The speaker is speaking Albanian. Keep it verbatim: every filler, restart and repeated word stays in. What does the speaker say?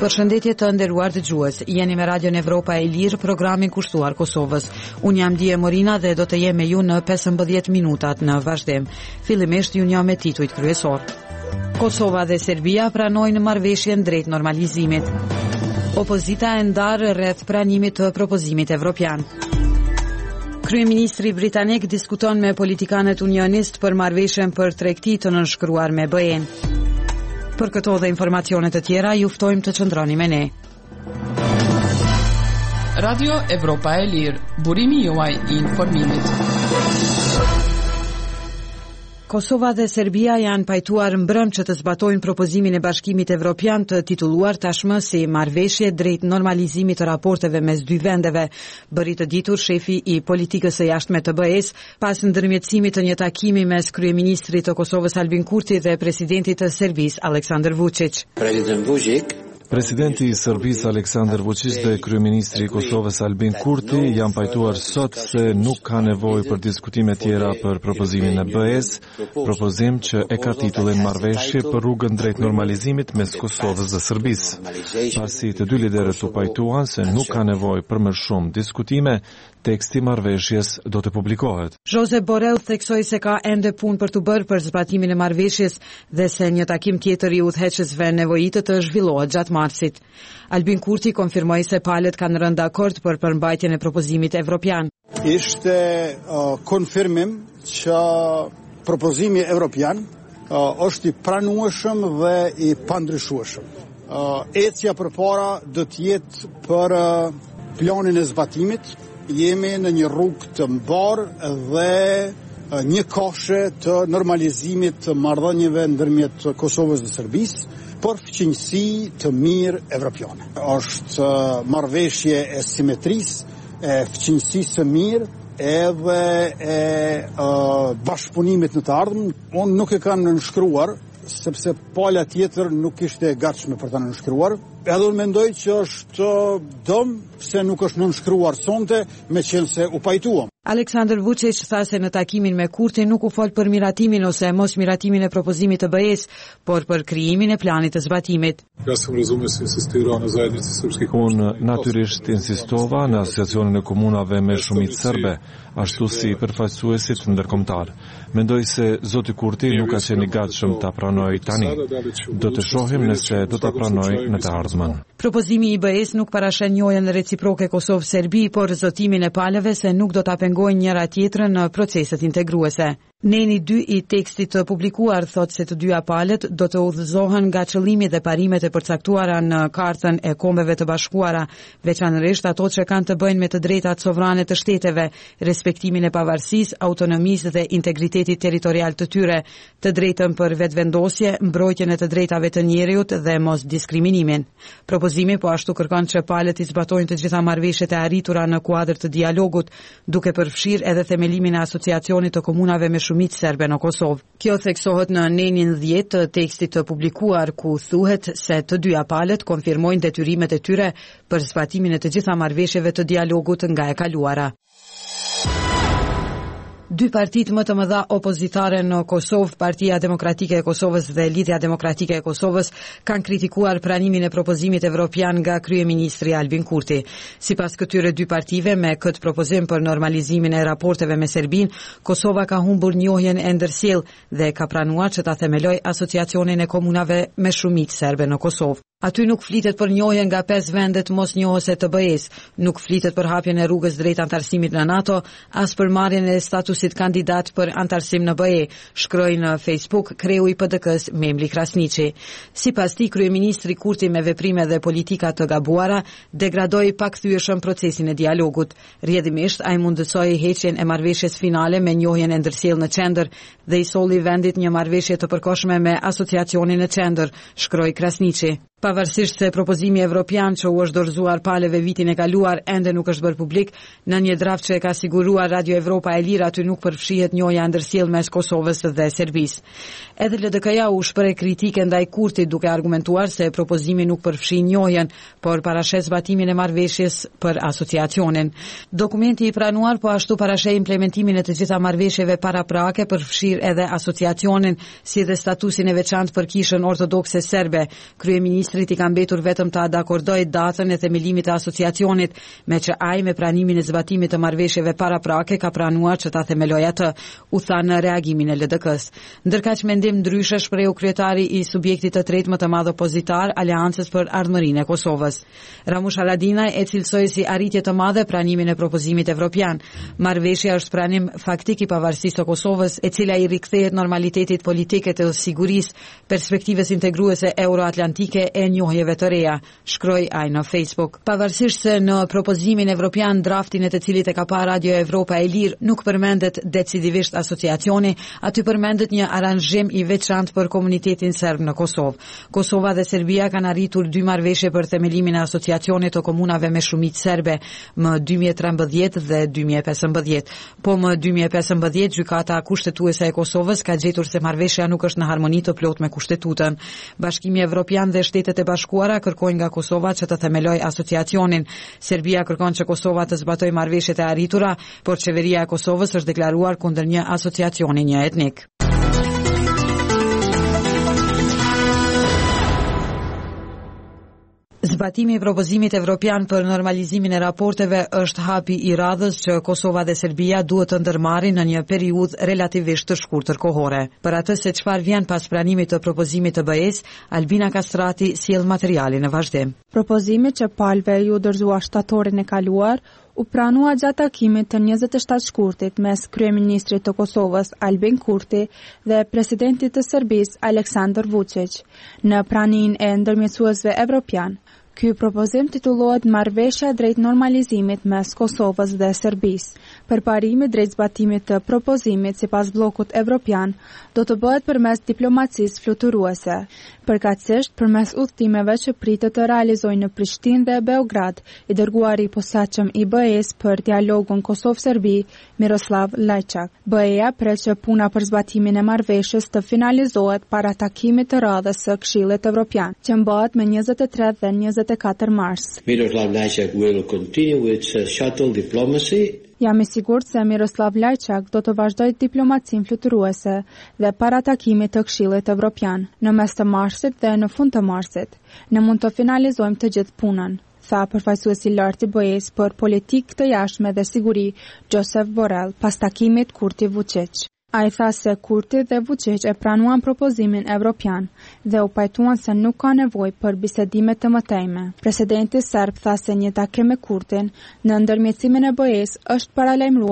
Përshëndetje të nderuar dëgjues, jeni me Radion Evropa e Lirë, programin kushtuar Kosovës. Unë jam Dije Morina dhe do të jem me ju në pesëmbëdhjetë minutat në vazhdim. Fillimisht ju njeh me titujt kryesor. Kosova dhe Serbia pranojnë marrëveshjen drejt normalizimit. Opozita e ndarë rreth pranimit të propozimit evropian. Kryeministri britanik diskuton me politikanët unionist për marrëveshjen për tregti të nënshkruar me B E-n. Për këto dhe informacione të tjera, ju ftojmë të qëndroni me ne. Radio Evropa e Lirë, burimi juaj i informimit. Kosova dhe Serbia janë pajtuar mbrëm që të zbatojnë propozimin e Bashkimit Evropian të titulluar tashmë si marrëveshje drejt normalizimit të raporteve mes dy vendeve, bëri të ditur shefi i politikës së jashtme të B E-s pas ndërmjetësimit të një takimi mes kryeministrit të Kosovës Albin Kurti dhe presidentit të Serbisë Aleksandar Vučić. President Vučić Presidenti i Serbisë Aleksandar Vučić dhe kryeministri i Kosovës Albin Kurti janë pajtuar sot se nuk ka nevojë për diskutime tjera për propozimin e B E-s, propozim që e ka titullin marrëveshje për rrugën drejt normalizimit mes Kosovës dhe Serbisë. Pasi të dy liderët u pajtuan se nuk ka nevojë për më shumë diskutime, teksti marrëveshjes do të publikohet. Josep Borrell theksoi se ka ende punë për të bërë për zbatimin e marrëveshjes dhe se një takim tjetër i udhëheqësve nevojitet të zhvillohet gjatë marsit. Albin Kurti konfirmoi se palët kanë rënë dakord për përmbajtjen e propozimit evropian. Ishte uh, konfirmim që propozimi evropian uh, është i pranueshëm dhe i pandryshueshëm. Uh, ecja përpara do të jetë për uh, planin e zbatimit. Jemi në një rrugë të mbarë dhe një koshe të normalizimit të marrëdhënieve ndërmjet Kosovës dhe Serbisë për fëqinjësi të mirë evropiane. Është marrëveshje e simetrisë, e fëqinjësisë së mirë edhe e, e bashkëpunimit në të ardhmen. Unë nuk e kam nënshkruar, sepse pala tjetër nuk ishte e gatshme për ta nënshkruar. Edhe unë mendoj që është dëm se nuk është nënshkruar sonte, meqense u pajtuam. Aleksandar Vučić tha se në takimin me Kurti nuk u fol për miratimin ose mos miratimin e propozimit të B E-s, por për krijimin e planit të zbatimit. Unë natyrisht insistova në asociacionin e komunave me shumicë serbe, ashtu si përfaqësuesit ndërkombëtar. Mendoj se zoti Kurti nuk ka qenë i gatshëm ta pranojë tani. Do të shohim nëse do ta pranojë në të ardhmen. Propozimi i B E-s nuk parashen njojën reciproke Kosovë-Serbi, por zotimin e palëve se nuk do ta pengojnë njëra tjetrën në proceset integruese. Neni dy i tekstit të publikuar thot se të dyja palët do të udhëzohen nga qëllimi dhe parimet e përcaktuara në Kartën e Kombeve të Bashkuara, veçanërisht ato që kanë të bëjnë me të drejtat sovrane të shteteve, respektimin e pavarësisë, autonomisë dhe integritetit territorial të tyre, të drejtën për vetvendosje, mbrojtjen e të drejtave të njeriut dhe mos diskriminimin. Propozimi po ashtu kërkon që palët i zbatojnë të gjitha marrëveshjet e arritura në kuadër të dialogut, duke përfshirë edhe themelimin e asociacionit të komunave me shumicë serbe në Kosovë. Kjo theksohet në nenin dhjetë të tekstit të publikuar, ku thuhet se të dyja palët konfirmojnë detyrimet e tyre për zbatimin e të gjitha marrëveshjeve të dialogut nga e kaluara. Dy partitë më të mëdha opozitare në Kosovë, Partia Demokratike e Kosovës dhe Lidhja Demokratike e Kosovës, kanë kritikuar pranimin e propozimit evropian nga kryeministri Albin Kurti. Sipas këtyre dy partive, me këtë propozim për normalizimin e raporteve me Serbinë, Kosova ka humbur njohjen e ndërsjellë dhe ka pranuar që ta themeloj asociacionin e komunave me shumicë serbe në Kosovë. Aty nuk flitet për njohjen nga pesë vendet mos njohëse të B E-s, nuk flitet për hapjen e rrugës drejt antarësimit në NATO, as për marrjen e statusit kandidat për antarësim në B E, shkroi në Facebook kreu i P D K-s Memli Krasniqi. Sipas tij, kryeministri Kurti me veprime dhe politika të gabuara degradoi pakthyeshëm procesin e dialogut. Rrjedhimisht ai mundësoi heqjen e marrëveshjes finale me njohjen e ndërsjellë në qendër dhe i solli vendit një marrëveshje të përkohshme me asociacionin në qendër, shkroi Krasniqi. Pavarësisht se propozimi evropian që u është dorëzuar palëve vitin e kaluar ende nuk është bërë publik, në një draft që e ka siguruar Radio Evropa e Lirë aty nuk përfshihet njohja ndërsjellë mes Kosovës dhe Serbisë. Edhe L D K-ja u shpreh kritike ndaj Kurtit duke argumentuar se propozimi nuk përfshin njohjen, por parashet zbatimin e marrëveshjes për asociacionin. Dokumenti i pranuar po ashtu parasheh implementimin e të gjitha marrëveshjeve paraprake, përfshir edhe asociacionin, si dhe statusin e veçantë për kishën ortodokse serbe. Kryeministri Ministrit i ka mbetur vetëm ta dakordojë datën e themelimit të asociacionit, me që ai me pranimin e zbatimit të marrëveshjeve paraprake ka pranuar që ta themelojë atë, u tha në reagimin e L D K-s. Ndërkaq mendim ndryshe shprehu kryetari i subjektit të tretë më të madh opozitar, Aleancës për Ardhmërinë e Kosovës. Ramush Haradinaj e cilësoi si arritje të madhe pranimin e propozimit evropian. Marrëveshja është pranim faktik i pavarësisë së Kosovës, e cila i rikthehet normalitetit politike të sigurisë, perspektivës integruese euroatlantike e njohjeve të reja, shkroi ai në Facebook. Pavarësisht se në propozimin evropian, draftin e të cilit e ka parë Radio Evropa e Lirë, nuk përmendet decidivisht asociacioni, aty përmendet një aranzhim i veçantë për komunitetin serb në Kosovë. Kosova dhe Serbia kanë arritur dy marrëveshje për themelimin e asociacionit të komunave me shumicë serbe më dy mijë e trembëdhjetë dhe dy mijë e pesëmbëdhjetë. Po më dy mijë e pesëmbëdhjetë gjykata kushtetuese e Kosovës ka gjetur se marrëveshja nuk është në harmoni të plotë me kushtetutën. Bashkimi Evropian dhe Shtetet e Bashkuara kërkojnë nga Kosova që të themelojë asociacionin. Serbia kërkon që Kosova të zbatojë marrëveshjet e arritura, por qeveria e Kosovës është deklaruar kundër një asociacioni një etnik. Zbatimi i propozimit evropian për normalizimin e raporteve është hapi i radhës që Kosova dhe Serbia duhet të ndërmarrin në një periudhë relativisht të shkurtër kohore. Për atë se çfarë vjen pas pranimit të propozimit të B E-s, Albina Kastrati sjell materialin në vazhdim. Propozimi që palëve ju dorëzua shtatorin e kaluar u pranua gjatë takimit të njëzet e shtatë shkurtit mes kryeministrit të Kosovës Albin Kurti dhe presidentit të Serbisë Aleksandar Vučić në praninë e ndërmjetësuesve evropian. Ky propozim titullohet Marrëveshja drejt normalizimit mes Kosovës dhe Serbisë. Përparimi drejt zbatimit të propozimit sipas bllokut evropian do të bëhet përmes diplomacisë fluturuese, përkatësisht përmes udhëtimeve që pritet të realizojnë në Prishtinë dhe Beograd i dërguari i posaçëm i B E-s për dialogun Kosovë-Serbi, Miroslav Lajçak. B E-ja pret që puna për zbatimin e marrëveshjes të finalizohet para takimit të radhës së Këshillit Evropian, që mbahet me njëzet e tre dhe njëzet e katër mars. Miroslav Lajçak will continue with shuttle diplomacy. Jam i sigurt se Miroslav Lajçak do të vazhdojë diplomacinë fluturuese dhe para takimit të Këshillit Evropian në mes të marsit dhe në fund të marsit. Ne mund të finalizojmë të gjithë punën, tha përfaqësuesi i lartë i B E-s për politikë të jashtme dhe siguri Josep Borrell pas takimit Kurti-Vučić. Ai tha se Kurti dhe Vučić e pranuan propozimin evropian dhe u pajtuan se nuk ka nevojë për bisedime të mëtejme. Presidenti serb tha se një takim me Kurtin në ndërmjetësimin e B E-s është paralajmëruar